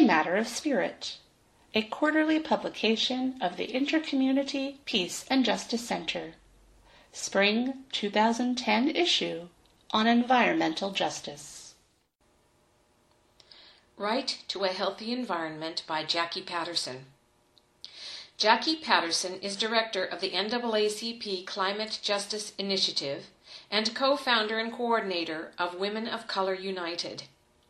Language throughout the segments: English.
Matter of Spirit, a quarterly publication of the Intercommunity Peace and Justice Center, Spring 2010 issue on environmental justice. Right to a Healthy Environment by Jackie Patterson. Jackie Patterson is director of the NAACP Climate Justice Initiative and co-founder and coordinator of Women of Color United.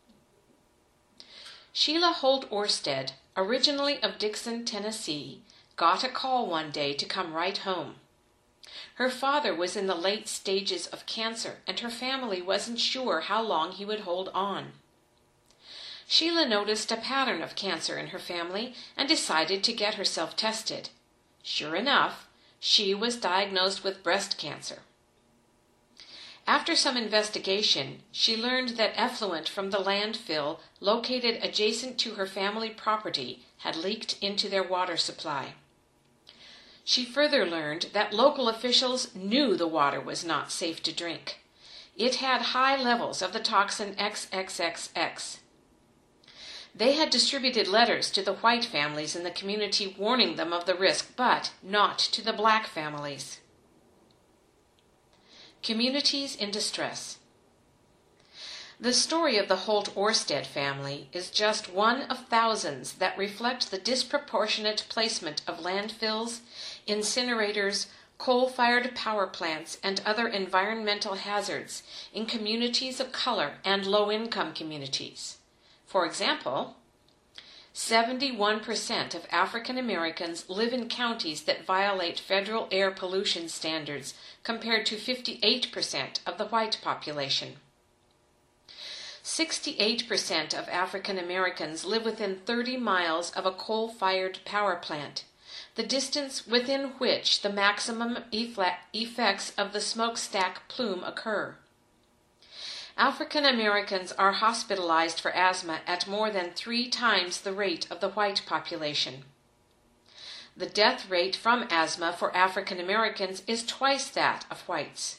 Sheila Holt Orsted, originally of Dixon, Tennessee, got a call one day to come right home. Her father was in the late stages of cancer, and her family wasn't sure how long he would hold on. Sheila noticed a pattern of cancer in her family and decided to get herself tested. Sure enough, she was diagnosed with breast cancer. After some investigation, she learned that effluent from the landfill located adjacent to her family property had leaked into their water supply. She further learned that local officials knew the water was not safe to drink. It had high levels of the toxin XXXX. They had distributed letters to the white families in the community warning them of the risk, but not to the black families. Communities in distress. The story of the Holt Orsted family is just one of thousands that reflect the disproportionate placement of landfills, incinerators, coal-fired power plants, and other environmental hazards in communities of color and low-income communities. For example, 71% of African Americans live in counties that violate federal air pollution standards compared to 58% of the white population. 68% of African Americans live within 30 miles of a coal-fired power plant, the distance within which the maximum effects of the smokestack plume occur. African Americans are hospitalized for asthma at more than 3 times the rate of the white population. The death rate from asthma for African Americans is twice that of whites.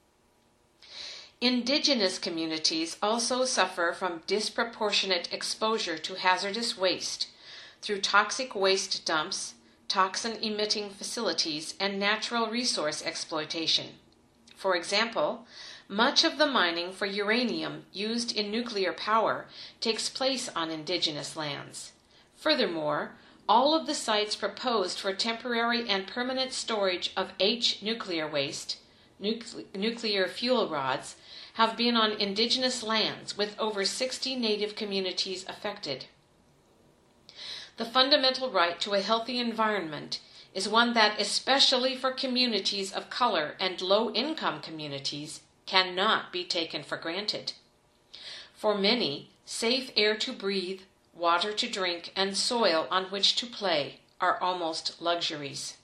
Indigenous communities also suffer from disproportionate exposure to hazardous waste through toxic waste dumps, toxin-emitting facilities, and natural resource exploitation. For example, much of the mining for uranium used in nuclear power takes place on indigenous lands. Furthermore, all of the sites proposed for temporary and permanent storage of H nuclear waste, nuclear fuel rods, have been on indigenous lands, with over 60 native communities affected. The fundamental right to a healthy environment is one that, especially for communities of color and low-income communities, cannot be taken for granted. For many, safe air to breathe, water to drink, and soil on which to play are almost luxuries.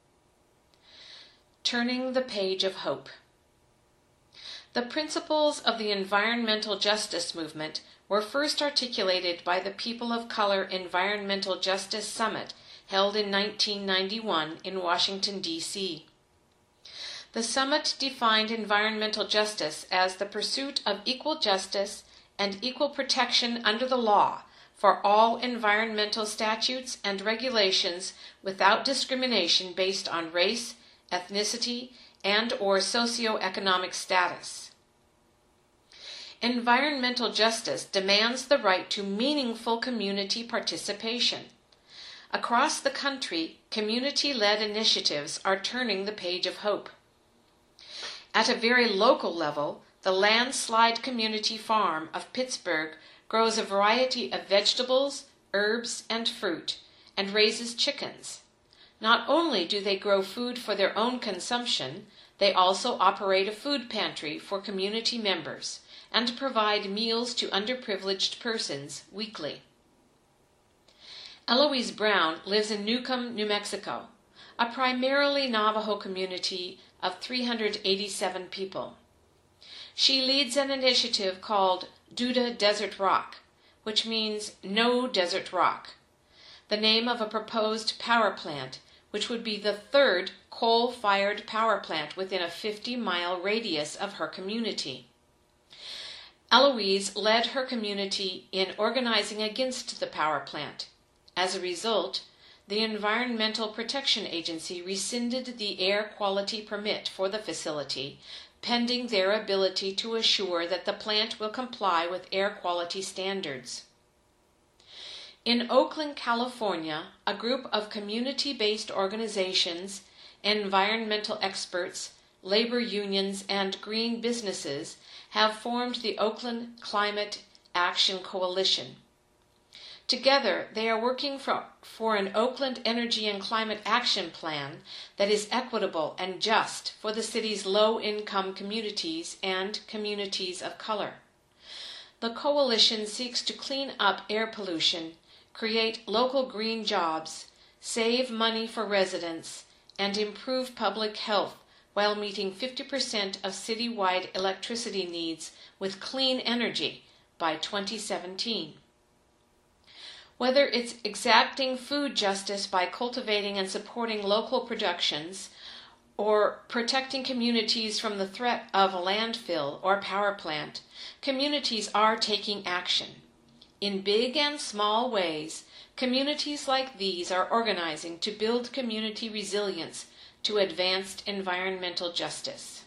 Turning the page of hope. The principles of the environmental justice movement were first articulated by the People of Color Environmental Justice Summit held in 1991 in Washington, D.C. The summit defined environmental justice as the pursuit of equal justice and equal protection under the law for all environmental statutes and regulations without discrimination based on race, ethnicity, and/or socioeconomic status. Environmental justice demands the right to meaningful community participation. Across the country, community-led initiatives are turning the page of hope. At a very local level, the Landslide Community Farm of Pittsburgh grows a variety of vegetables, herbs, and fruit, and raises chickens. Not only do they grow food for their own consumption, they also operate a food pantry for community members and provide meals to underprivileged persons weekly. Eloise Brown lives in Newcomb, New Mexico, a primarily Navajo community of 387 people. She leads an initiative called Duda Desert Rock, which means no desert rock, the name of a proposed power plant, which would be the 3rd coal-fired power plant within a 50-mile radius of her community. Eloise led her community in organizing against the power plant. As a result, the Environmental Protection Agency rescinded the air quality permit for the facility, pending their ability to assure that the plant will comply with air quality standards. In Oakland, California, a group of community-based organizations, environmental experts, labor unions, and green businesses have formed the Oakland Climate Action Coalition. Together, they are working for an Oakland Energy and Climate Action Plan that is equitable and just for the city's low-income communities and communities of color. The coalition seeks to clean up air pollution, create local green jobs, save money for residents, and improve public health while meeting 50% of citywide electricity needs with clean energy by 2017. Whether it's exacting food justice by cultivating and supporting local productions, or protecting communities from the threat of a landfill or power plant, communities are taking action. In big and small ways, communities like these are organizing to build community resilience to advanced environmental justice.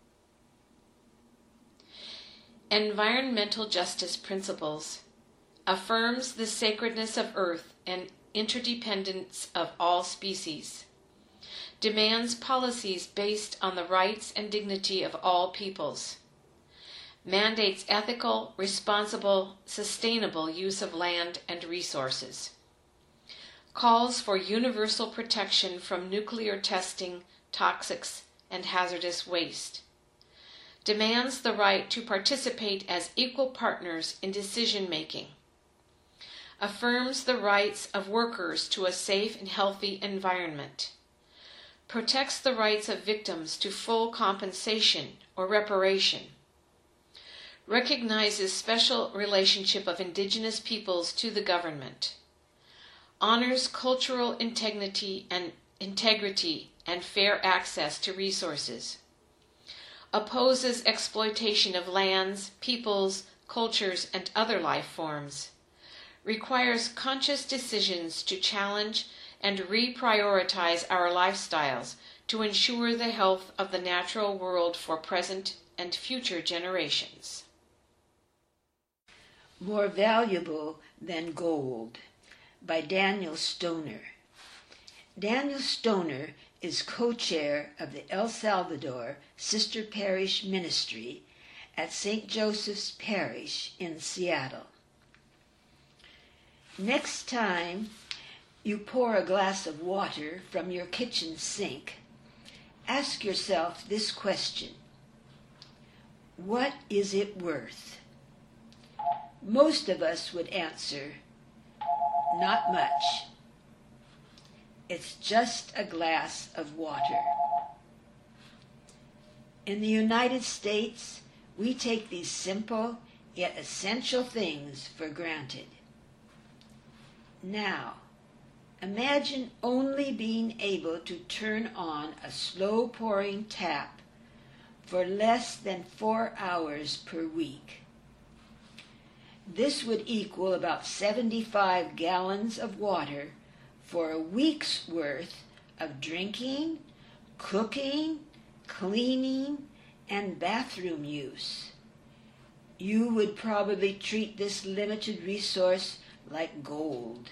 Environmental justice principles affirms the sacredness of earth and interdependence of all species, demands policies based on the rights and dignity of all peoples, mandates ethical, responsible, sustainable use of land and resources, calls for universal protection from nuclear testing, toxics, and hazardous waste, demands the right to participate as equal partners in decision-making, affirms the rights of workers to a safe and healthy environment, protects the rights of victims to full compensation or reparation, recognizes special relationship of indigenous peoples to the government, honors cultural integrity and fair access to resources, opposes exploitation of lands, peoples, cultures, and other life forms, requires conscious decisions to challenge and reprioritize our lifestyles to ensure the health of the natural world for present and future generations. More Valuable Than Gold by Daniel Stoner. Daniel Stoner is co-chair of the El Salvador Sister Parish Ministry at St. Joseph's Parish in Seattle. Next time you pour a glass of water from your kitchen sink, ask yourself this question: what is it worth? Most of us would answer, not much. It's just a glass of water. In the United States, we take these simple yet essential things for granted. Now, imagine only being able to turn on a slow-pouring tap for less than 4 hours per week. This would equal about 75 gallons of water for a week's worth of drinking, cooking, cleaning, and bathroom use. You would probably treat this limited resource like gold.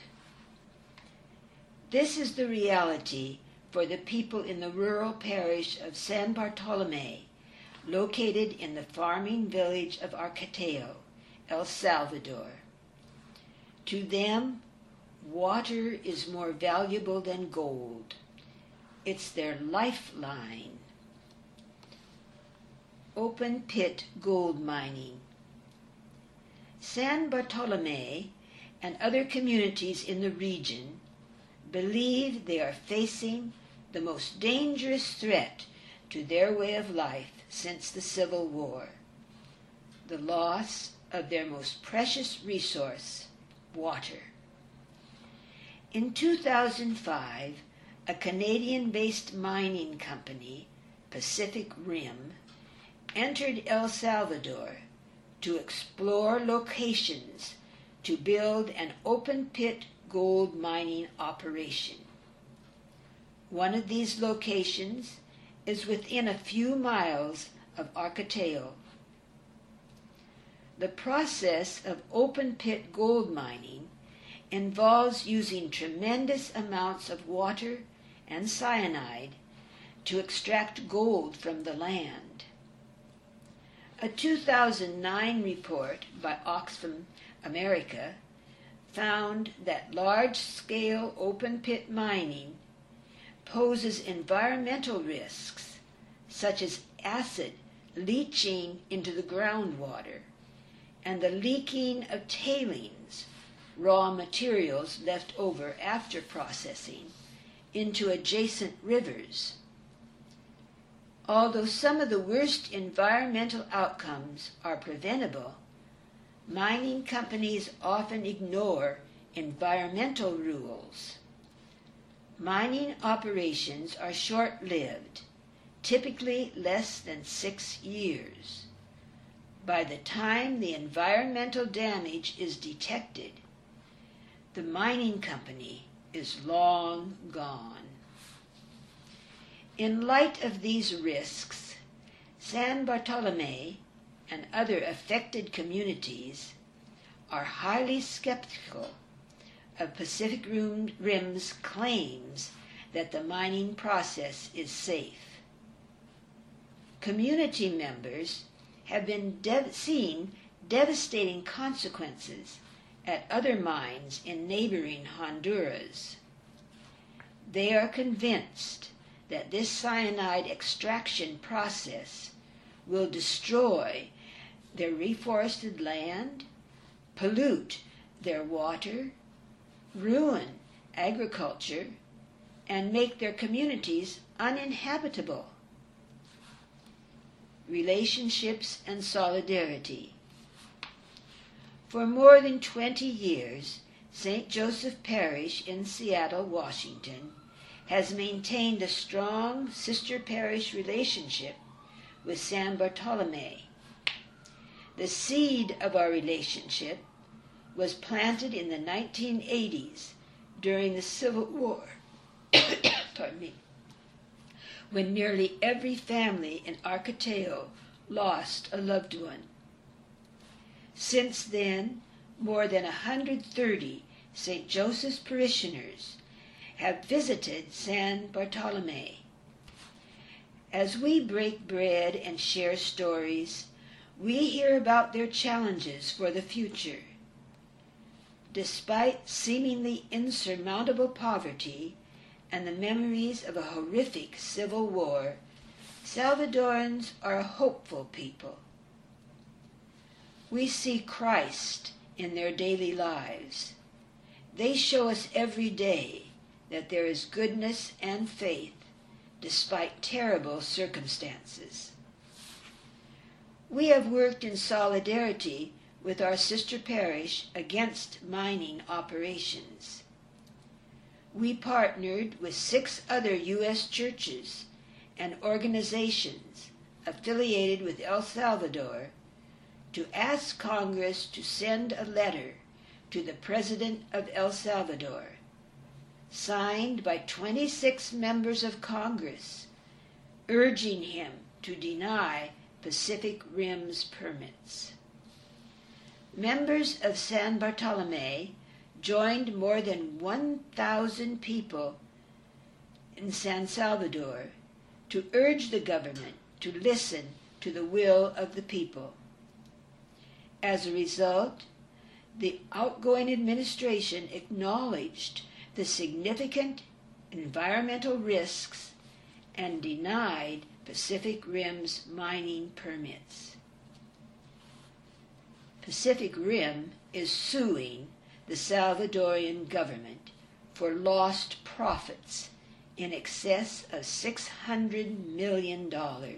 This is the reality for the people in the rural parish of San Bartolome, located in the farming village of Arcateo, El Salvador. To them, water is more valuable than gold. It's their lifeline. Open pit gold mining. San Bartolome and other communities in the region believe they are facing the most dangerous threat to their way of life since the Civil War: the loss of their most precious resource, water. In 2005, a Canadian-based mining company, Pacific Rim, entered El Salvador to explore locations to build an open-pit gold mining operation. One of these locations is within a few miles of Arcateo. The process of open-pit gold mining involves using tremendous amounts of water and cyanide to extract gold from the land. A 2009 report by Oxfam America found that large-scale open-pit mining poses environmental risks, such as acid leaching into the groundwater and the leaking of tailings, raw materials left over after processing, into adjacent rivers. Although some of the worst environmental outcomes are preventable, mining companies often ignore environmental rules. Mining operations are short-lived, typically less than 6 years. By the time the environmental damage is detected, the mining company is long gone. In light of these risks, San Bartolomé and other affected communities are highly skeptical of Pacific Rim's claims that the mining process is safe. Community members have been seeing devastating consequences at other mines in neighboring Honduras. They are convinced that this cyanide extraction process will destroy their reforested land, pollute their water, ruin agriculture, and make their communities uninhabitable. Relationships and solidarity. For more than 20 years, St. Joseph Parish in Seattle, Washington, has maintained a strong sister parish relationship with San Bartolomé. The seed of our relationship was planted in the 1980s during the Civil War, when nearly every family in Arcateo lost a loved one. Since then, more than 130 St. Joseph's parishioners have visited San Bartolomé. As we break bread and share stories, we hear about their challenges for the future. Despite seemingly insurmountable poverty and the memories of a horrific civil war, Salvadorans are a hopeful people. We see Christ in their daily lives. They show us every day that there is goodness and faith despite terrible circumstances. We have worked in solidarity with our sister parish against mining operations. We partnered with 6 other U.S. churches and organizations affiliated with El Salvador to ask Congress to send a letter to the President of El Salvador, signed by 26 members of Congress, urging him to deny Pacific Rim's permits. Members of San Bartolomé joined more than 1,000 people in San Salvador to urge the government to listen to the will of the people. As a result, the outgoing administration acknowledged the significant environmental risks and denied Pacific Rim's mining permits. Pacific Rim is suing the Salvadorian government for lost profits in excess of $600 million.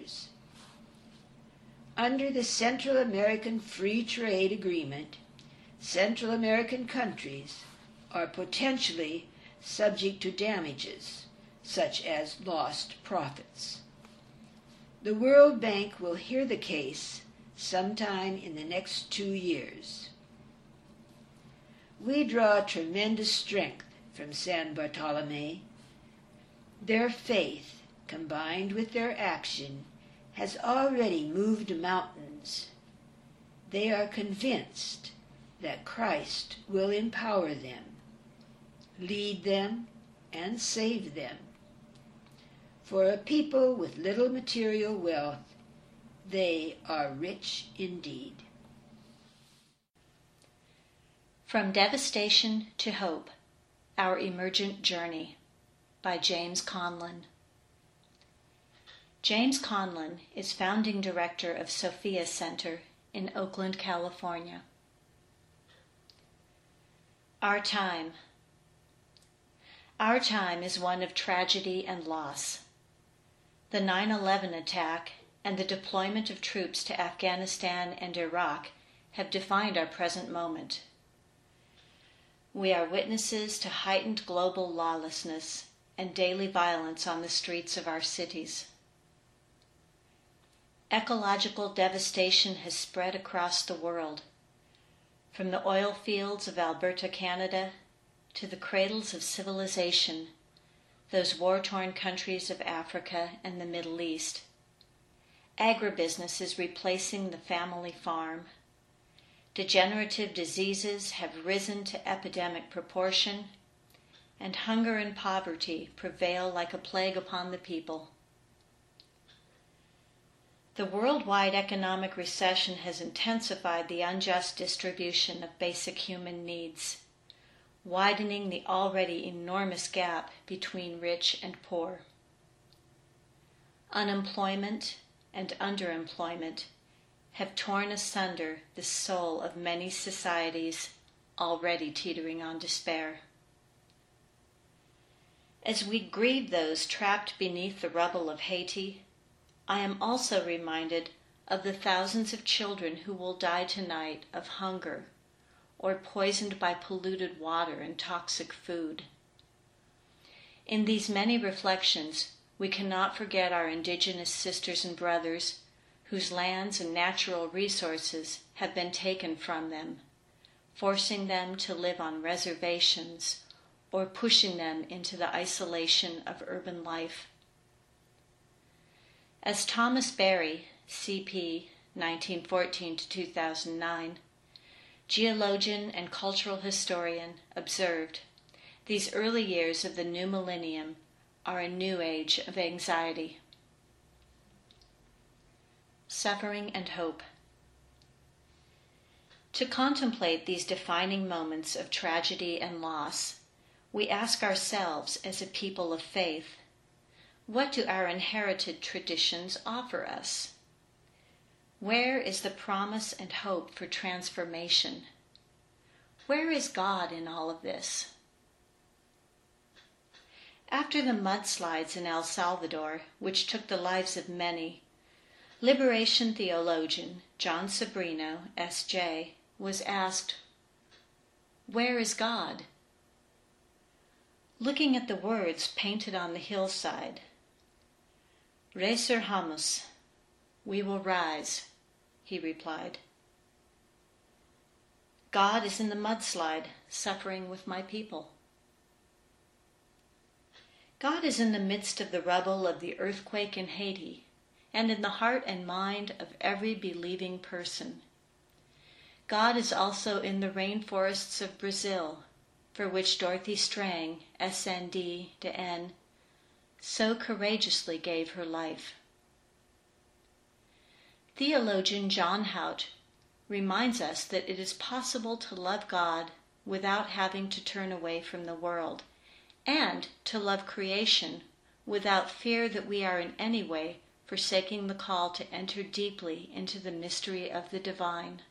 Under the Central American Free Trade Agreement, Central American countries are potentially subject to damages, such as lost profits. The World Bank will hear the case sometime in the next 2 years. We draw tremendous strength from San Bartolome. Their faith, combined with their action, has already moved mountains. They are convinced that Christ will empower them, lead them, and save them. For a people with little material wealth, they are rich indeed. From Devastation to Hope, Our Emergent Journey by James Conlon. James Conlon is founding director of Sophia Center in Oakland, California. Our time. Our time is one of tragedy and loss. The 9/11 attack and the deployment of troops to Afghanistan and Iraq have defined our present moment. We are witnesses to heightened global lawlessness and daily violence on the streets of our cities. Ecological devastation has spread across the world, from the oil fields of Alberta, Canada, to the cradles of civilization, those war-torn countries of Africa and the Middle East. Agribusiness is replacing the family farm. Degenerative diseases have risen to epidemic proportion, and hunger and poverty prevail like a plague upon the people. The worldwide economic recession has intensified the unjust distribution of basic human needs, widening the already enormous gap between rich and poor. Unemployment and underemployment have torn asunder the soul of many societies already teetering on despair. As we grieve those trapped beneath the rubble of Haiti, I am also reminded of the thousands of children who will die tonight of hunger or poisoned by polluted water and toxic food. In these many reflections, we cannot forget our indigenous sisters and brothers whose lands and natural resources have been taken from them, forcing them to live on reservations or pushing them into the isolation of urban life. As Thomas Berry, C.P. 1914-2009, geologian and cultural historian, observed, these early years of the new millennium are a new age of anxiety. Suffering and Hope. To contemplate these defining moments of tragedy and loss, we ask ourselves as a people of faith, what do our inherited traditions offer us? Where is the promise and hope for transformation? Where is God in all of this? After the mudslides in El Salvador, which took the lives of many, liberation theologian John Sobrino, S.J., was asked, "Where is God?" Looking at the words painted on the hillside, "Resurgamos, we will rise," he replied. God is in the mudslide, suffering with my people. God is in the midst of the rubble of the earthquake in Haiti, and in the heart and mind of every believing person. God is also in the rainforests of Brazil, for which Dorothy Strang, SND de N, so courageously gave her life. Theologian John Hout reminds us that it is possible to love God without having to turn away from the world, and to love creation without fear that we are in any way forsaking the call to enter deeply into the mystery of the divine.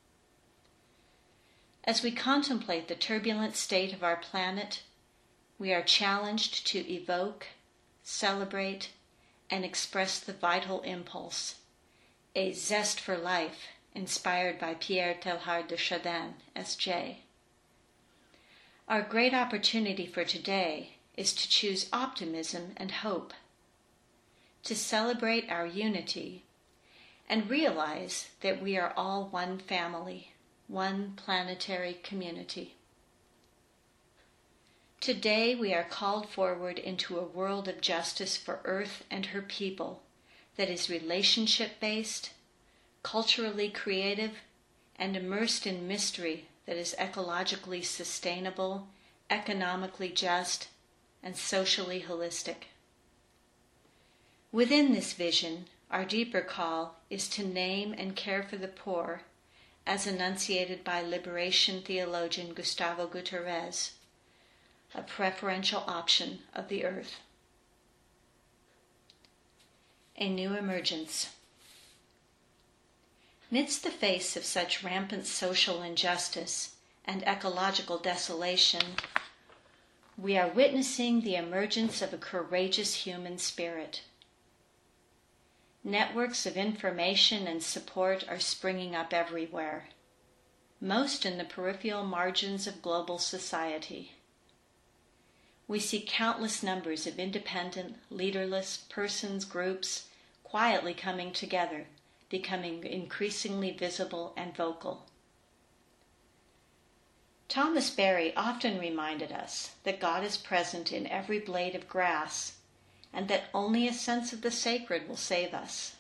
As we contemplate the turbulent state of our planet, we are challenged to evoke, celebrate, and express the vital impulse, a zest for life inspired by Pierre Teilhard de Chardin, S.J. Our great opportunity for today is to choose optimism and hope, to celebrate our unity, and realize that we are all one family, one planetary community. Today we are called forward into a world of justice for Earth and her people that is relationship-based, culturally creative, and immersed in mystery that is ecologically sustainable, economically just, and socially holistic. Within this vision, our deeper call is to name and care for the poor, as enunciated by liberation theologian Gustavo Gutierrez, a preferential option of the earth. A new emergence. Amidst the face of such rampant social injustice and ecological desolation, we are witnessing the emergence of a courageous human spirit. Networks of information and support are springing up everywhere, most in the peripheral margins of global society. We see countless numbers of independent, leaderless persons, groups, quietly coming together, becoming increasingly visible and vocal. Thomas Berry often reminded us that God is present in every blade of grass, and that only a sense of the sacred will save us.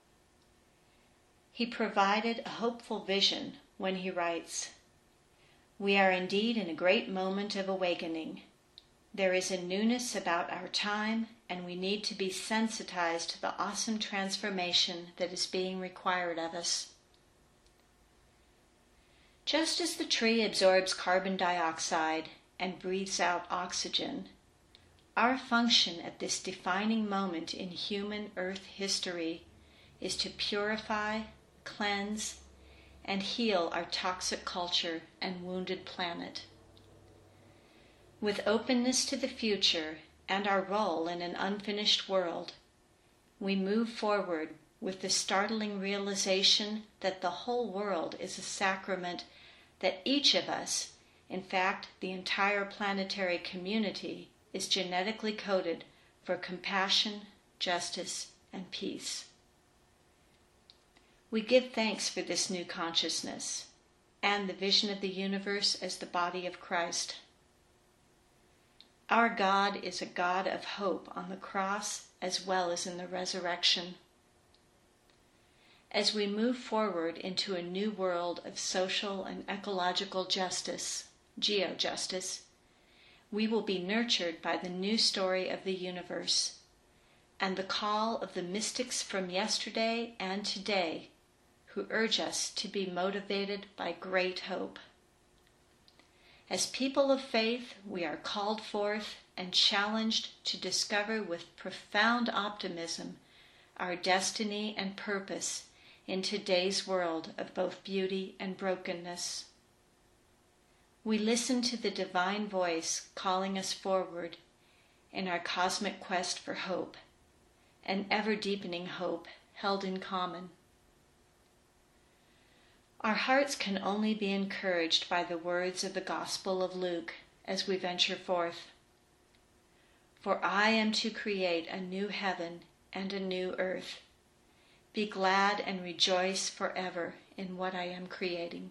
He provided a hopeful vision when he writes, "We are indeed in a great moment of awakening. There is a newness about our time, and we need to be sensitized to the awesome transformation that is being required of us." Just as the tree absorbs carbon dioxide and breathes out oxygen, our function at this defining moment in human earth history is to purify, cleanse, and heal our toxic culture and wounded planet. With openness to the future and our role in an unfinished world, we move forward with the startling realization that the whole world is a sacrament, that each of us, in fact the entire planetary community, is genetically coded for compassion, justice, and peace. We give thanks for this new consciousness and the vision of the universe as the body of Christ. Our God is a God of hope on the cross as well as in the resurrection. As we move forward into a new world of social and ecological justice, geojustice, we will be nurtured by the new story of the universe and the call of the mystics from yesterday and today who urge us to be motivated by great hope. As people of faith, we are called forth and challenged to discover with profound optimism our destiny and purpose in today's world of both beauty and brokenness. We listen to the divine voice calling us forward in our cosmic quest for hope, an ever-deepening hope held in common. Our hearts can only be encouraged by the words of the Gospel of Luke as we venture forth. "For I am to create a new heaven and a new earth. Be glad and rejoice forever in what I am creating."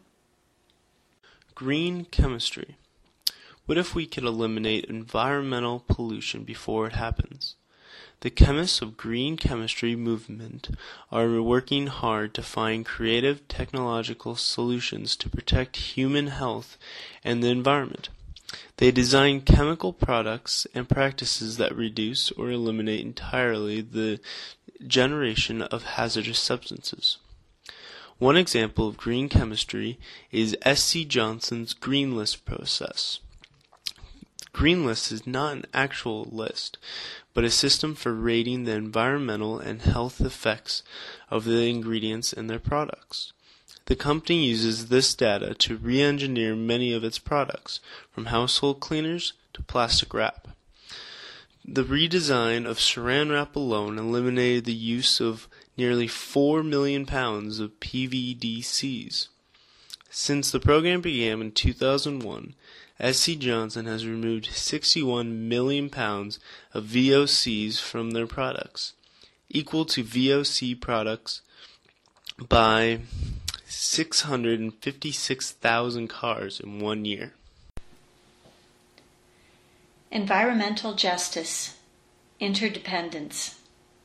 Green chemistry. What if we could eliminate environmental pollution before it happens? The chemists of green chemistry movement are working hard to find creative technological solutions to protect human health and the environment. They design chemical products and practices that reduce or eliminate entirely the generation of hazardous substances. One example of green chemistry is SC Johnson's green list process. Green list is not an actual list, but a system for rating the environmental and health effects of the ingredients in their products. The company uses this data to re-engineer many of its products, from household cleaners to plastic wrap. The redesign of saran wrap alone eliminated the use of nearly 4 million pounds of PVDCs. Since the program began in 2001, SC Johnson has removed 61 million pounds of VOCs from their products, equal to VOC products by 656,000 cars in 1 year. Environmental justice, interdependence.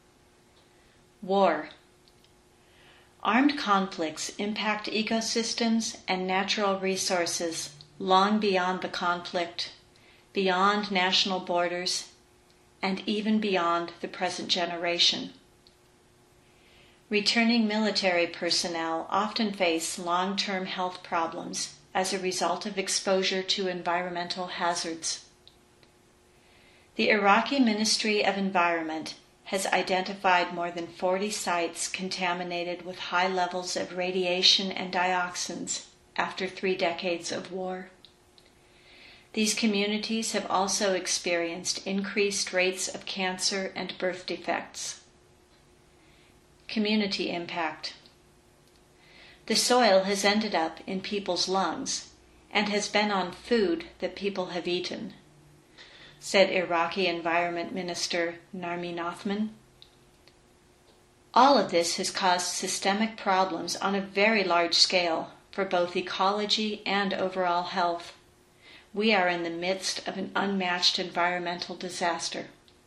War. Armed conflicts impact ecosystems and natural resources long beyond the conflict, beyond national borders, and even beyond the present generation. Returning military personnel often face long-term health problems as a result of exposure to environmental hazards. The Iraqi Ministry of Environment has identified more than 40 sites contaminated with high levels of radiation and dioxins after 3 decades of war. These communities have also experienced increased rates of cancer and birth defects. Community impact. The soil has ended up in people's lungs and has been on food that people have eaten, said Iraqi Environment Minister Narmin Othman. All of this has caused systemic problems on a very large scale for both ecology and overall health. We are in the midst of an unmatched environmental disaster.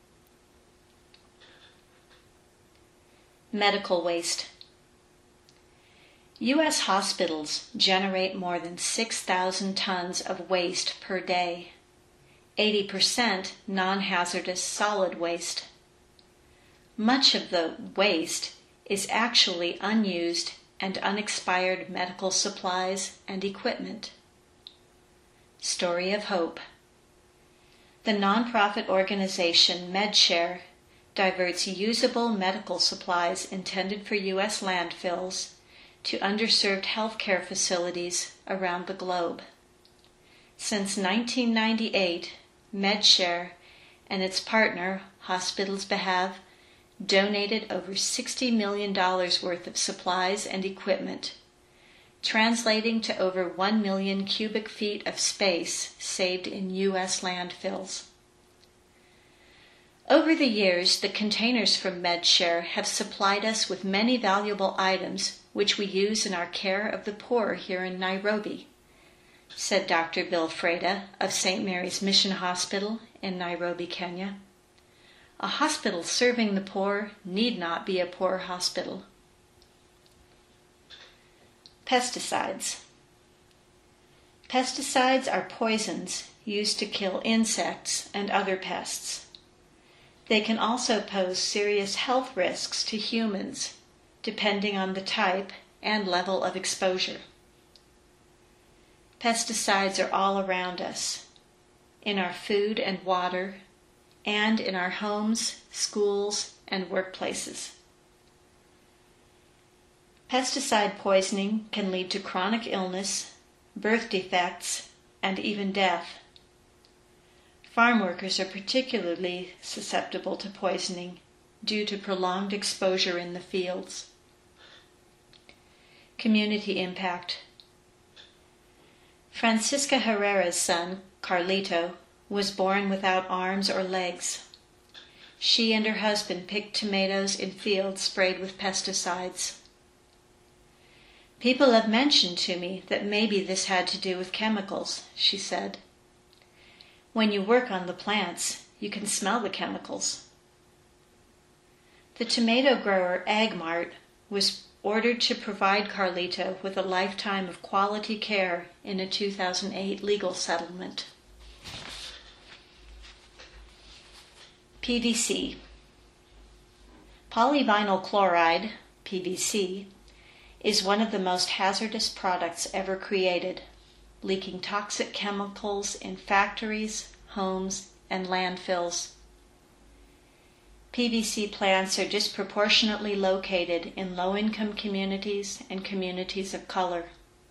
Medical waste. U.S. hospitals generate more than 6,000 tons of waste per day, 80% non-hazardous solid waste. Much of the waste is actually unused and unexpired medical supplies and equipment. Story of Hope. The nonprofit organization MedShare diverts usable medical supplies intended for U.S. landfills to underserved healthcare facilities around the globe. Since 1998, MedShare and its partner, Hospitals Behalf, donated over $60 million worth of supplies and equipment, translating to over 1 million cubic feet of space saved in U.S. landfills. Over the years, the containers from MedShare have supplied us with many valuable items which we use in our care of the poor here in Nairobi, said Dr. Bill Freda of St. Mary's Mission Hospital in Nairobi, Kenya. A hospital serving the poor need not be a poor hospital. Pesticides. Pesticides are poisons used to kill insects and other pests. They can also pose serious health risks to humans, depending on the type and level of exposure. Pesticides are all around us, in our food and water, and in our homes, schools, and workplaces. Pesticide poisoning can lead to chronic illness, birth defects, and even death. Farm workers are particularly susceptible to poisoning due to prolonged exposure in the fields. Community impact. Francisca Herrera's son, Carlito, was born without arms or legs. She and her husband picked tomatoes in fields sprayed with pesticides. People have mentioned to me that maybe this had to do with chemicals, she said. When you work on the plants, you can smell the chemicals. The tomato grower AgMart was ordered to provide Carlito with a lifetime of quality care in a 2008 legal settlement. PVC. Polyvinyl chloride, PVC, is one of the most hazardous products ever created, leaking toxic chemicals in factories, homes, and landfills. PVC plants are disproportionately located in low-income communities and communities of color.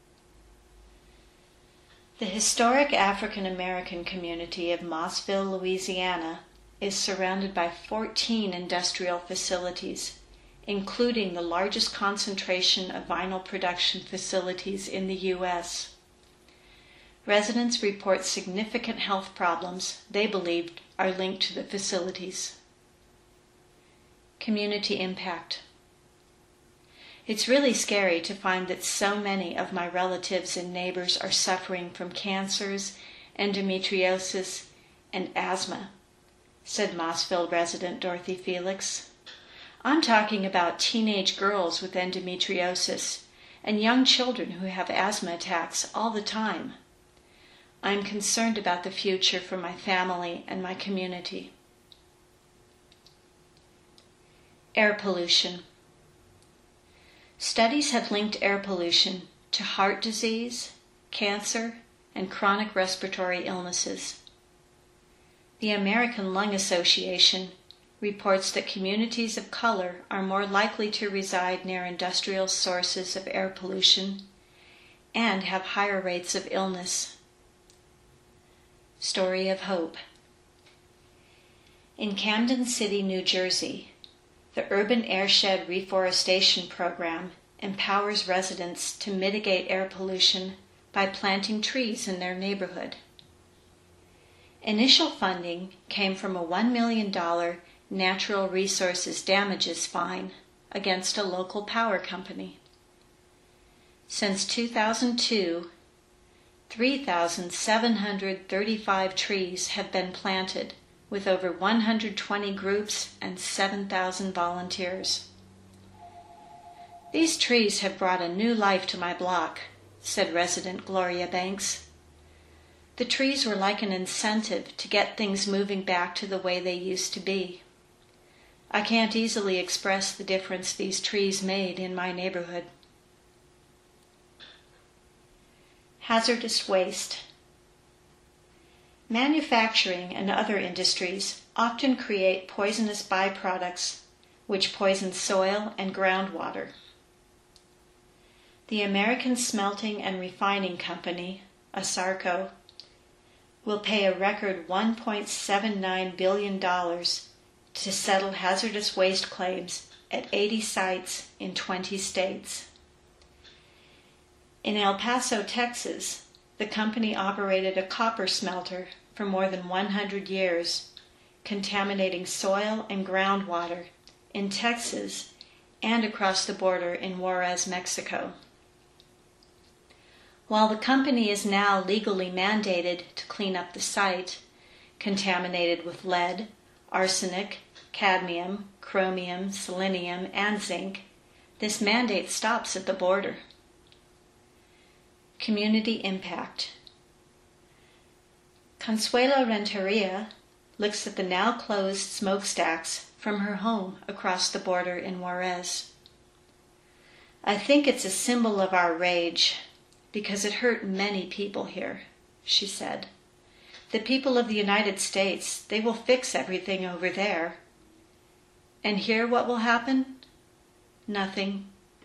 The historic African American community of Mossville, Louisiana, is surrounded by 14 industrial facilities, including the largest concentration of vinyl production facilities in the U.S. Residents report significant health problems they believe are linked to the facilities. Community impact. It's really scary to find that so many of my relatives and neighbors are suffering from cancers, endometriosis, and asthma, said Mossville resident Dorothy Felix. I'm talking about teenage girls with endometriosis and young children who have asthma attacks all the time. I'm concerned about the future for my family and my community. Air pollution. Studies have linked air pollution to heart disease, cancer, and chronic respiratory illnesses. The American Lung Association reports that communities of color are more likely to reside near industrial sources of air pollution and have higher rates of illness. Story of Hope. In Camden City, New Jersey, the Urban Airshed Reforestation Program empowers residents to mitigate air pollution by planting trees in their neighborhood. Initial funding came from a $1 million natural resources damages fine against a local power company. Since 2002, 3,735 trees have been planted, with over 120 groups and 7,000 volunteers. These trees have brought a new life to my block, said resident Gloria Banks. The trees were like an incentive to get things moving back to the way they used to be. I can't easily express the difference these trees made in my neighborhood. Hazardous waste. Manufacturing and other industries often create poisonous byproducts which poison soil and groundwater. The American Smelting and Refining Company, ASARCO, will pay a record $1.79 billion to settle hazardous waste claims at 80 sites in 20 states. In El Paso, Texas, the company operated a copper smelter for more than 100 years, contaminating soil and groundwater in Texas and across the border in Juarez, Mexico. While the company is now legally mandated to clean up the site, contaminated with lead, arsenic, cadmium, chromium, selenium, and zinc, this mandate stops at the border. Community impact. Consuelo Renteria looks at the now closed smokestacks from her home across the border in Juarez. I think it's a symbol of our rage, because it hurt many people here, she said. The people of the United States, they will fix everything over there. And here what will happen? Nothing.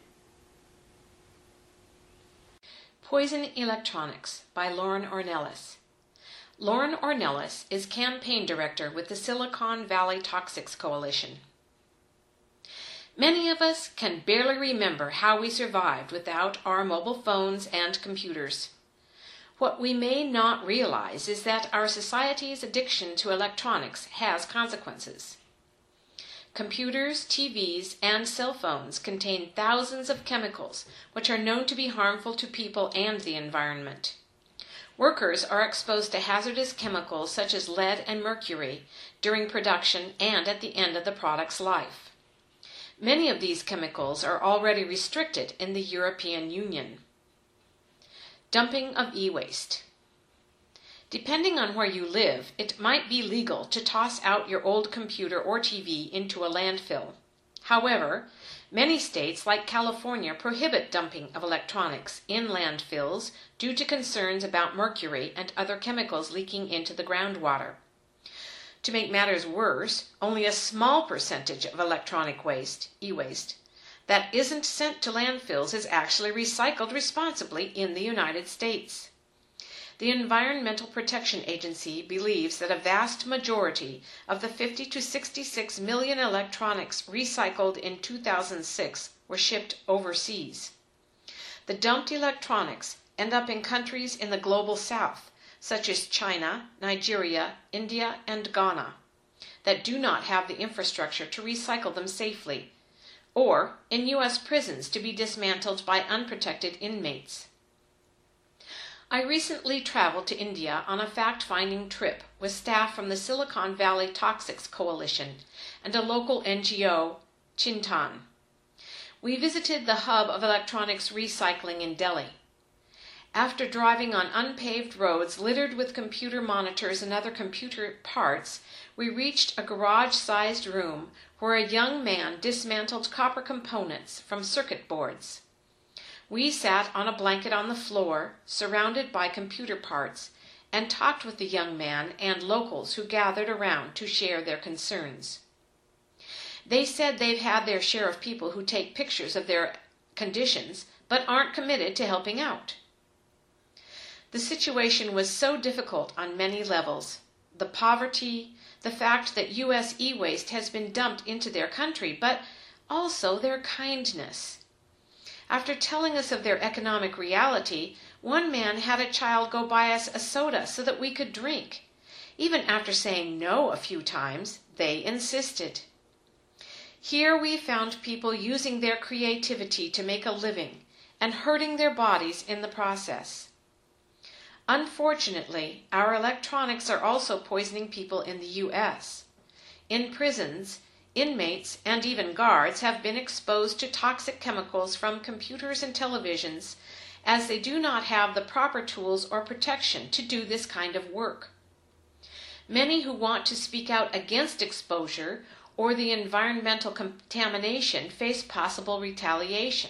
Poison Electronics by Lauren Ornelas. Lauren Ornelas is campaign director with the Silicon Valley Toxics Coalition. Many of us can barely remember how we survived without our mobile phones and computers. What we may not realize is that our society's addiction to electronics has consequences. Computers, TVs, and cell phones contain thousands of chemicals which are known to be harmful to people and the environment. Workers are exposed to hazardous chemicals such as lead and mercury during production and at the end of the product's life. Many of these chemicals are already restricted in the European Union. Dumping of e-waste. Depending on where you live, it might be legal to toss out your old computer or TV into a landfill. However, many states like California prohibit dumping of electronics in landfills due to concerns about mercury and other chemicals leaking into the groundwater. To make matters worse, only a small percentage of electronic waste, e-waste, that isn't sent to landfills is actually recycled responsibly in the United States. The Environmental Protection Agency believes that a vast majority of the 50 to 66 million electronics recycled in 2006 were shipped overseas. The dumped electronics end up in countries in the global south, such as China, Nigeria, India, and Ghana, that do not have the infrastructure to recycle them safely, or in U.S. prisons to be dismantled by unprotected inmates. I recently traveled to India on a fact-finding trip with staff from the Silicon Valley Toxics Coalition and a local NGO, Chintan. We visited the hub of electronics recycling in Delhi. After driving on unpaved roads littered with computer monitors and other computer parts, we reached a garage-sized room where a young man dismantled copper components from circuit boards. We sat on a blanket on the floor, surrounded by computer parts, and talked with the young man and locals who gathered around to share their concerns. They said they've had their share of people who take pictures of their conditions but aren't committed to helping out. The situation was so difficult on many levels. The poverty, the fact that U.S. e-waste has been dumped into their country, but also their kindness. After telling us of their economic reality, one man had a child go buy us a soda so that we could drink. Even after saying no a few times, they insisted. Here we found people using their creativity to make a living and hurting their bodies in the process. Unfortunately, our electronics are also poisoning people in the U.S. In prisons, inmates and even guards have been exposed to toxic chemicals from computers and televisions as they do not have the proper tools or protection to do this kind of work. Many who want to speak out against exposure or the environmental contamination face possible retaliation.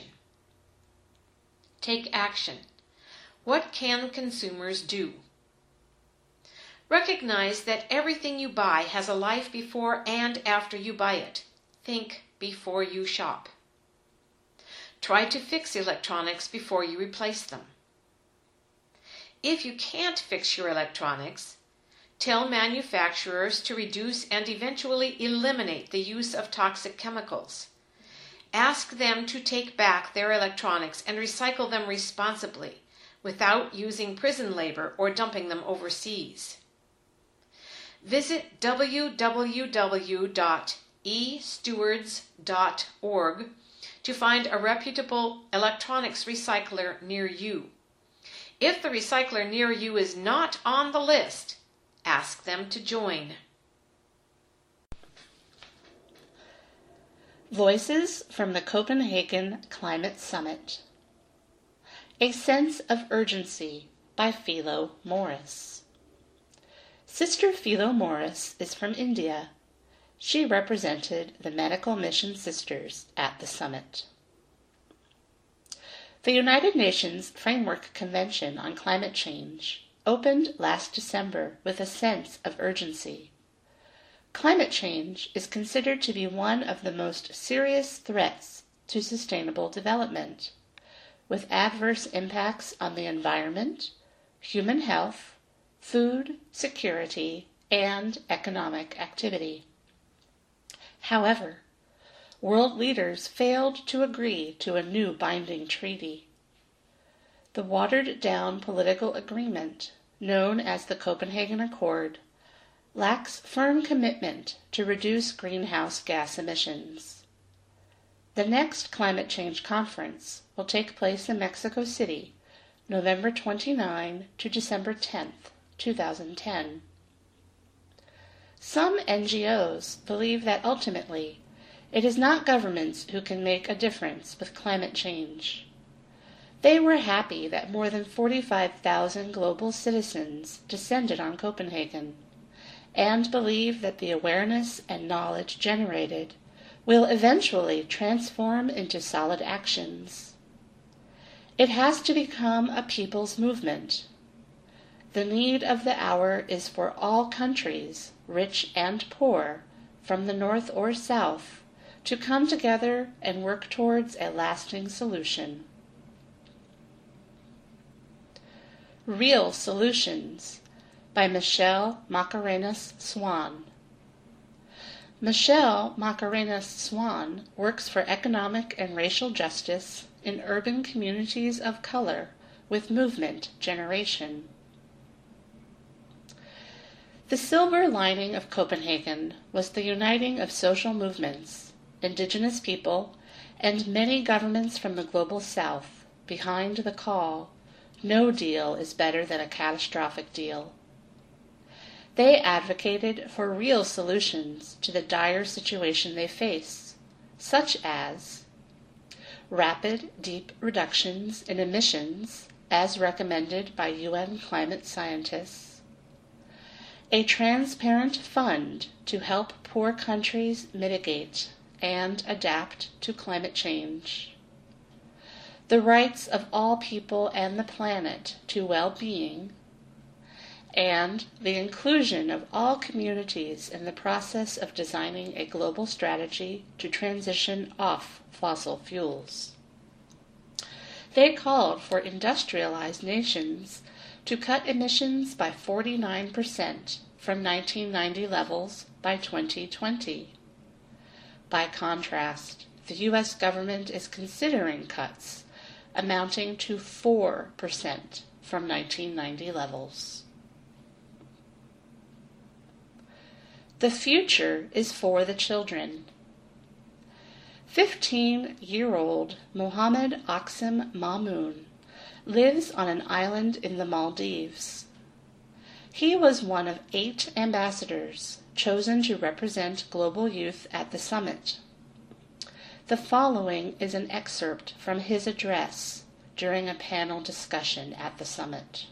Take action. What can consumers do? Recognize that everything you buy has a life before and after you buy it. Think before you shop. Try to fix electronics before you replace them. If you can't fix your electronics, tell manufacturers to reduce and eventually eliminate the use of toxic chemicals. Ask them to take back their electronics and recycle them responsibly, without using prison labor or dumping them overseas. Visit www.estewards.org to find a reputable electronics recycler near you. If the recycler near you is not on the list, ask them to join. Voices from the Copenhagen Climate Summit. A Sense of Urgency by Philo Morris. Sister Philo Morris is from India. She represented the Medical Mission Sisters at the summit. The United Nations Framework Convention on Climate Change opened last December with a sense of urgency. Climate change is considered to be one of the most serious threats to sustainable development, with adverse impacts on the environment, human health, food security, and economic activity. However, world leaders failed to agree to a new binding treaty. The watered-down political agreement, known as the Copenhagen Accord, lacks firm commitment to reduce greenhouse gas emissions. The next climate change conference will take place in Mexico City, November 29 to December 10, 2010. Some NGOs believe that ultimately it is not governments who can make a difference with climate change. They were happy that more than 45,000 global citizens descended on Copenhagen, and believe that the awareness and knowledge generated will eventually transform into solid actions. It has to become a people's movement. The need of the hour is for all countries, rich and poor, from the north or south, to come together and work towards a lasting solution. Real Solutions by Michelle Macarenas Swan. Michelle Macarenas Swan works for economic and racial justice in urban communities of color with Movement Generation. The silver lining of Copenhagen was the uniting of social movements, indigenous people, and many governments from the global south behind the call, "No deal is better than a catastrophic deal." They advocated for real solutions to the dire situation they face, such as rapid, deep reductions in emissions as recommended by UN climate scientists, a transparent fund to help poor countries mitigate and adapt to climate change, the rights of all people and the planet to well-being, and the inclusion of all communities in the process of designing a global strategy to transition off fossil fuels. They called for industrialized nations to cut emissions by 49% from 1990 levels by 2020. By contrast, the U.S. government is considering cuts amounting to 4% from 1990 levels. The future is for the children. 15-year-old Mohammed Aqsim Mamoun lives on an island in the Maldives. He was one of 8 ambassadors chosen to represent global youth at the summit. The following is an excerpt from his address during a panel discussion at the summit.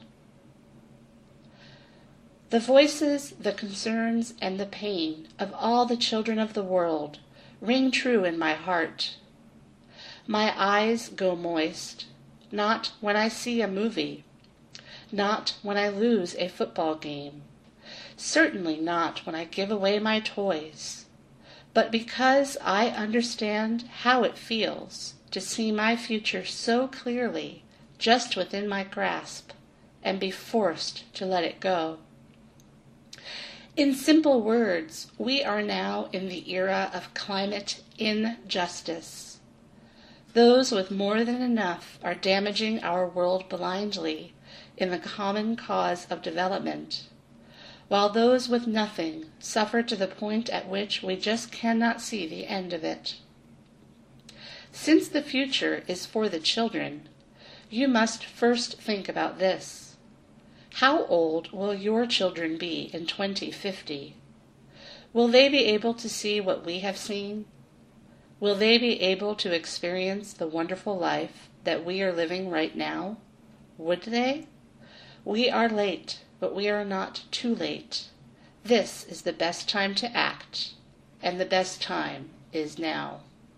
The voices, the concerns, and the pain of all the children of the world ring true in my heart. My eyes go moist, not when I see a movie, not when I lose a football game, certainly not when I give away my toys, but because I understand how it feels to see my future so clearly just within my grasp and be forced to let it go. In simple words, we are now in the era of climate injustice. Those with more than enough are damaging our world blindly in the common cause of development, while those with nothing suffer to the point at which we just cannot see the end of it. Since the future is for the children, you must first think about this. How old will your children be in 2050? Will they be able to see what we have seen? Will they be able to experience the wonderful life that we are living right now? Would they? We are late, but we are not too late. This is the best time to act, and the best time is now.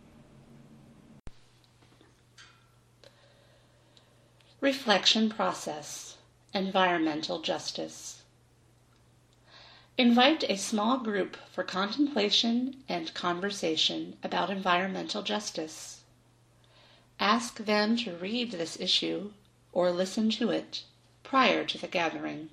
Reflection process. Environmental justice. Invite a small group for contemplation and conversation about environmental justice. Ask them to read this issue or listen to it prior to the gathering.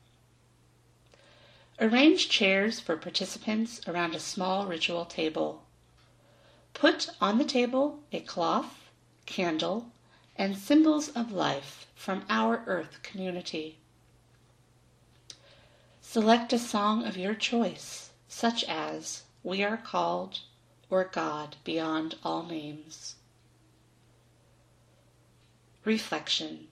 Arrange chairs for participants around a small ritual table. Put on the table a cloth, candle, and symbols of life from our Earth community. Select a song of your choice, such as "We Are Called" or "God Beyond All Names." Reflection.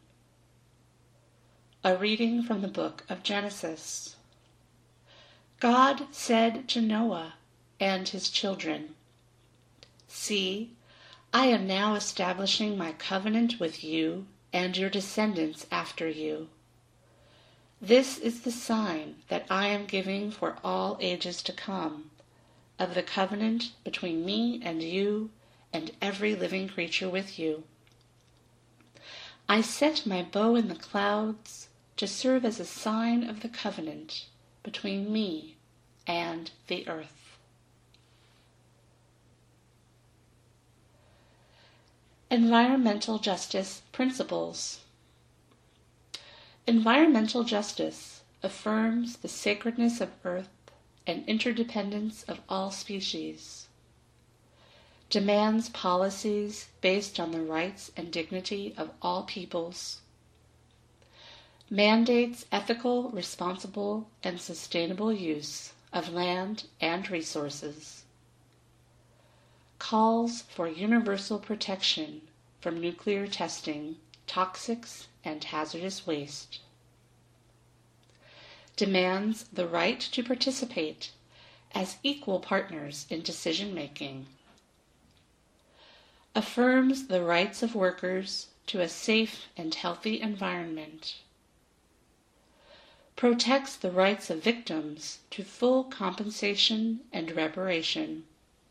A reading from the book of Genesis. God said to Noah and his children, "See, I am now establishing my covenant with you and your descendants after you. This is the sign that I am giving for all ages to come, of the covenant between me and you and every living creature with you. I set my bow in the clouds to serve as a sign of the covenant between me and the earth." Environmental justice principles. Environmental justice affirms the sacredness of Earth and interdependence of all species, demands policies based on the rights and dignity of all peoples, mandates ethical, responsible, and sustainable use of land and resources, calls for universal protection from nuclear testing, toxics, and hazardous waste. Demands the right to participate as equal partners in decision-making. Affirms the rights of workers to a safe and healthy environment. Protects the rights of victims to full compensation and reparation.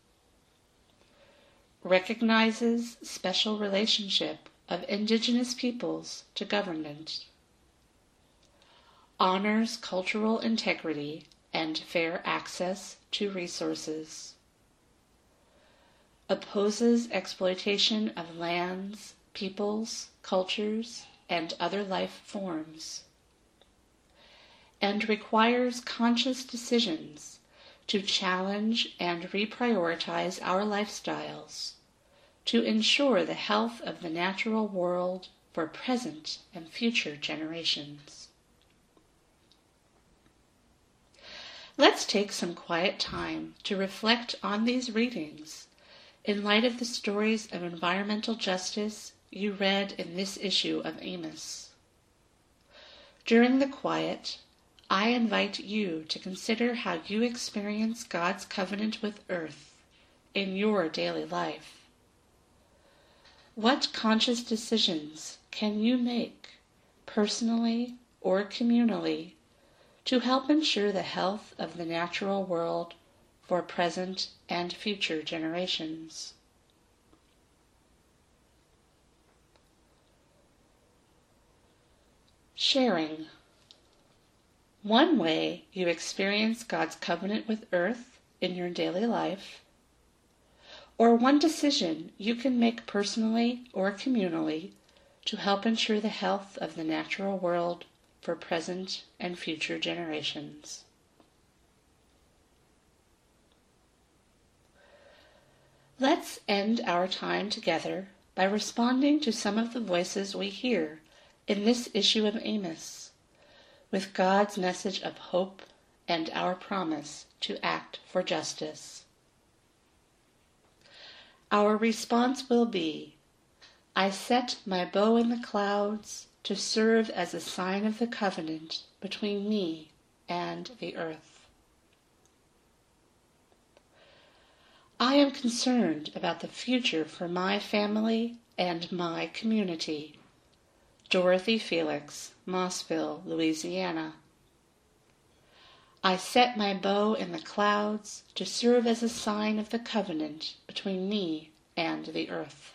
Recognizes special relationship of indigenous peoples to government. Honors cultural integrity and fair access to resources. Opposes exploitation of lands, peoples, cultures, and other life forms. And requires conscious decisions to challenge and reprioritize our lifestyles to ensure the health of the natural world for present and future generations. Let's take some quiet time to reflect on these readings in light of the stories of environmental justice you read in this issue of Amos. During the quiet, I invite you to consider how you experience God's covenant with earth in your daily life. What conscious decisions can you make, personally or communally, to help ensure the health of the natural world for present and future generations? Sharing. One way you experience God's covenant with earth in your daily life, or one decision you can make personally or communally to help ensure the health of the natural world for present and future generations. Let's end our time together by responding to some of the voices we hear in this issue of Amos, with God's message of hope and our promise to act for justice. Our response will be, I set my bow in the clouds to serve as a sign of the covenant between me and the earth. I am concerned about the future for my family and my community. Dorothy Felix, Mossville, Louisiana. I set my bow in the clouds to serve as a sign of the covenant between me and the earth.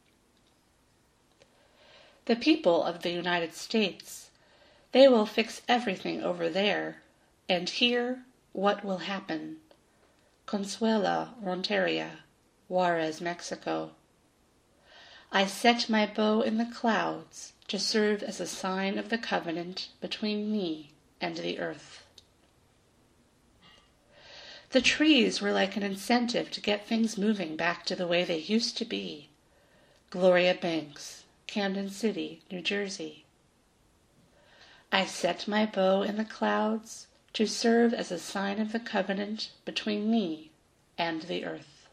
The people of the United States, they will fix everything over there, and here what will happen. Consuela Renteria, Juarez, Mexico. I set my bow in the clouds to serve as a sign of the covenant between me and the earth. The trees were like an incentive to get things moving back to the way they used to be. Gloria Banks, Camden City, New Jersey. I set my bow in the clouds to serve as a sign of the covenant between me and the earth.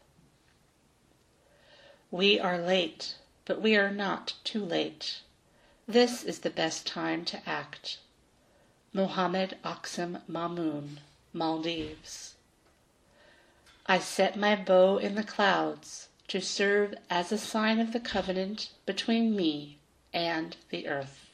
We are late, but we are not too late. This is the best time to act. Mohammed Aqsim Mamoun, Maldives. I set my bow in the clouds to serve as a sign of the covenant between me and the earth.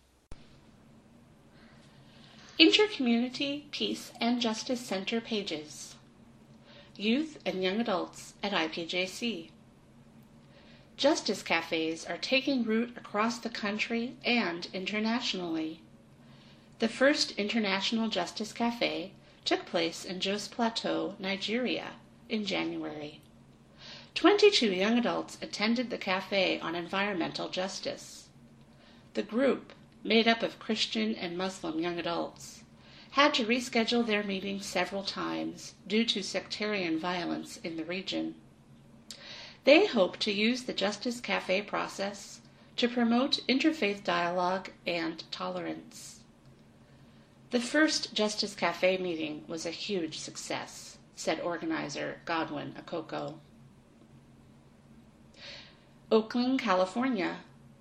Intercommunity Peace and Justice Center pages. Youth and young adults at IPJC. Justice cafes are taking root across the country and internationally. The first International Justice Cafe took place in Jos Plateau, Nigeria, in January. 22 young adults attended the cafe on environmental justice. The group, made up of Christian and Muslim young adults, had to reschedule their meetings several times due to sectarian violence in the region. They hope to use the Justice Cafe process to promote interfaith dialogue and tolerance. The first Justice Cafe meeting was a huge success, said organizer Godwin Akoko. Oakland, California.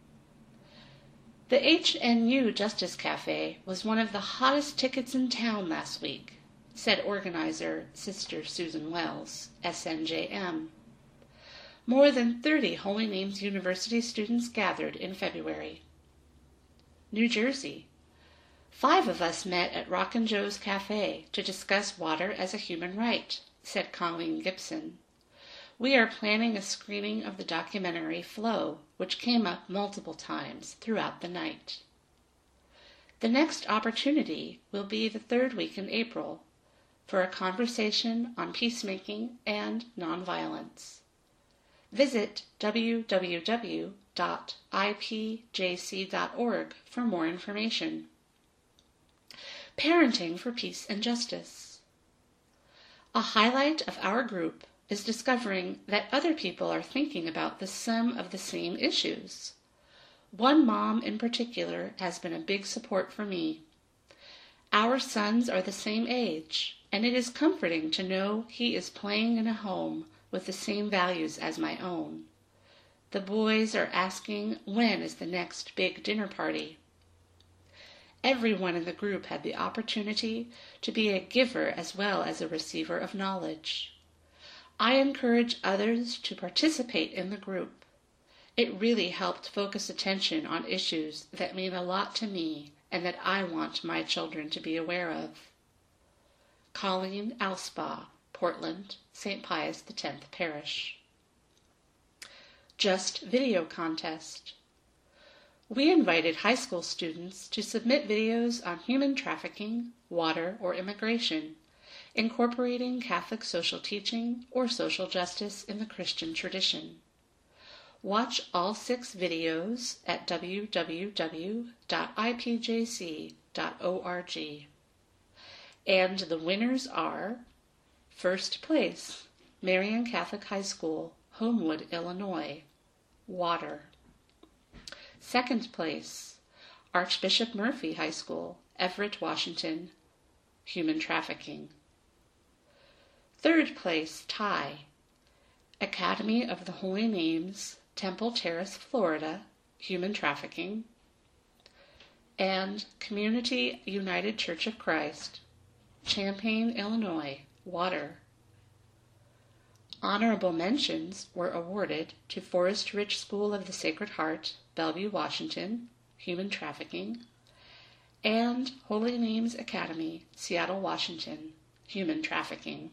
The HNU Justice Cafe was one of the hottest tickets in town last week, said organizer Sister Susan Wells, SNJM. More than 30 Holy Names University students gathered in February. New Jersey. 5 of us met at Rockin' Joe's Cafe to discuss water as a human right, said Colleen Gibson. We are planning a screening of the documentary Flow, which came up multiple times throughout the night. The next opportunity will be the 3rd week in April for a conversation on peacemaking and nonviolence. Visit www.ipjc.org for more information. Parenting for Peace and Justice. A highlight of our group is discovering that other people are thinking about some of the same issues. One mom in particular has been a big support for me. Our sons are the same age, and it is comforting to know he is playing in a home with the same values as my own. The boys are asking when is the next big dinner party. Everyone in the group had the opportunity to be a giver as well as a receiver of knowledge. I encourage others to participate in the group. It really helped focus attention on issues that mean a lot to me and that I want my children to be aware of. Colleen Alspaugh, Portland, St. Pius X Parish. Just Video Contest. We invited high school students to submit videos on human trafficking, water, or immigration, incorporating Catholic social teaching or social justice in the Christian tradition. Watch all 6 videos at www.ipjc.org. And the winners are: first place, Marian Catholic High School, Homewood, Illinois, water. Second place, Archbishop Murphy High School, Everett, Washington, human trafficking. Third place tie, Academy of the Holy Names, Temple Terrace, Florida, human trafficking. And Community United Church of Christ, Champaign, Illinois, water. Honorable mentions were awarded to Forest Ridge School of the Sacred Heart, Bellevue, Washington, human trafficking, and Holy Names Academy, Seattle, Washington, human trafficking.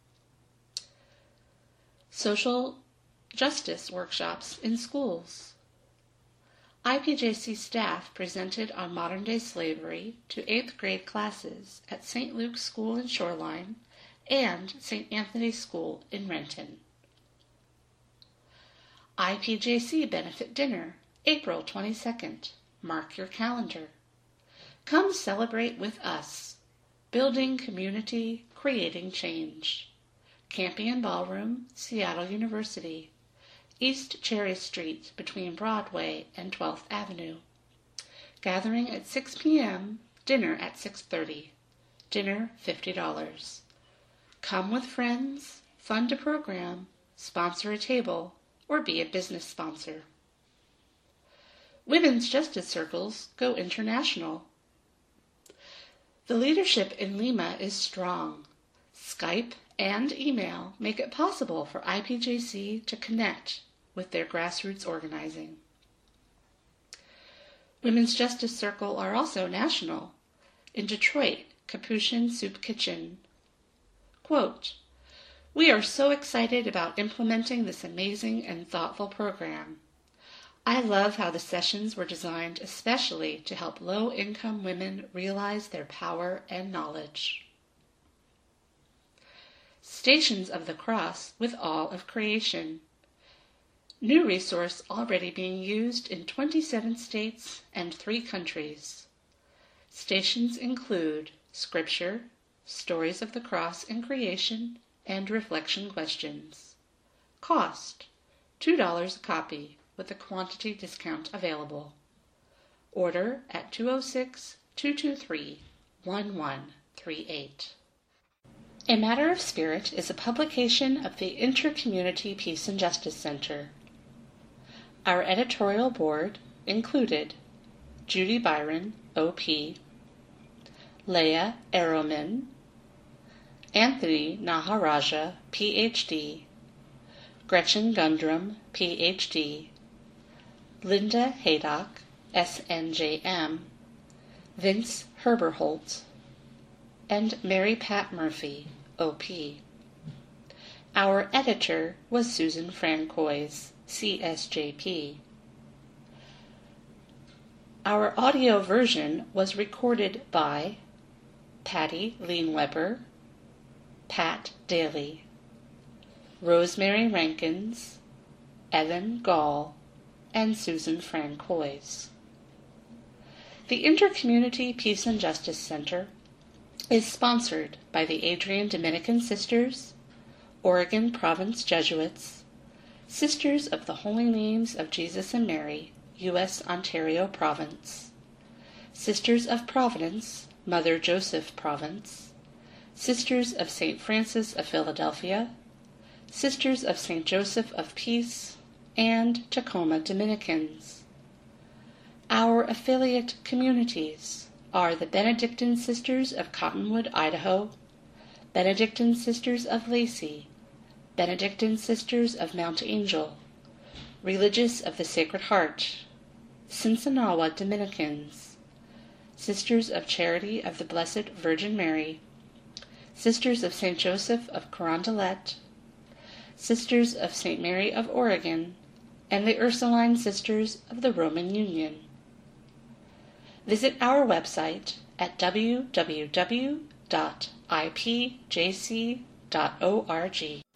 Social justice workshops in schools. IPJC staff presented on modern-day slavery to 8th grade classes at St. Luke's School in Shoreline and St. Anthony's School in Renton. IPJC Benefit Dinner, April 22nd. Mark your calendar. Come celebrate with us. Building community, creating change. Campion Ballroom, Seattle University, East Cherry Street between Broadway and 12th Avenue. Gathering at 6 p.m., dinner at 6:30. Dinner $50. Come with friends, fund a program, sponsor a table, or be a business sponsor. Women's Justice Circles go international. The leadership in Lima is strong. Skype and email make it possible for IPJC to connect with their grassroots organizing. Women's Justice Circle are also national. In Detroit, Capuchin Soup Kitchen. Quote, "We are so excited about implementing this amazing and thoughtful program. I love how the sessions were designed especially to help low-income women realize their power and knowledge." Stations of the Cross with All of Creation. New resource already being used in 27 states and 3 countries. Stations include Scripture, Stories of the Cross and Creation, and Reflection Questions. Cost, $2 a copy, with a quantity discount available. Order at 206-223-1138. A Matter of Spirit is a publication of the Intercommunity Peace and Justice Center. Our editorial board included Judy Byron, OP, Leah Arrowman, Anthony Naharaja, Ph.D., Gretchen Gundrum, Ph.D., Linda Haydock, SNJM, Vince Herberholt, and Mary Pat Murphy, OP. Our editor was Susan Francois, CSJP. Our audio version was recorded by Patty Leanweber, Pat Daly, Rosemary Rankins, Evan Gall, and Susan Francois. The Intercommunity Peace and Justice Center is sponsored by the Adrian Dominican Sisters, Oregon Province Jesuits, Sisters of the Holy Names of Jesus and Mary, U.S. Ontario Province, Sisters of Providence, Mother Joseph Province, Sisters of St. Francis of Philadelphia, Sisters of St. Joseph of Peace, and Tacoma Dominicans. Our affiliate communities are the Benedictine Sisters of Cottonwood, Idaho, Benedictine Sisters of Lacey, Benedictine Sisters of Mount Angel, Religious of the Sacred Heart, Sinsinawa Dominicans, Sisters of Charity of the Blessed Virgin Mary, Sisters of St. Joseph of Carondelet, Sisters of St. Mary of Oregon, and the Ursuline Sisters of the Roman Union. Visit our website at www.ipjc.org.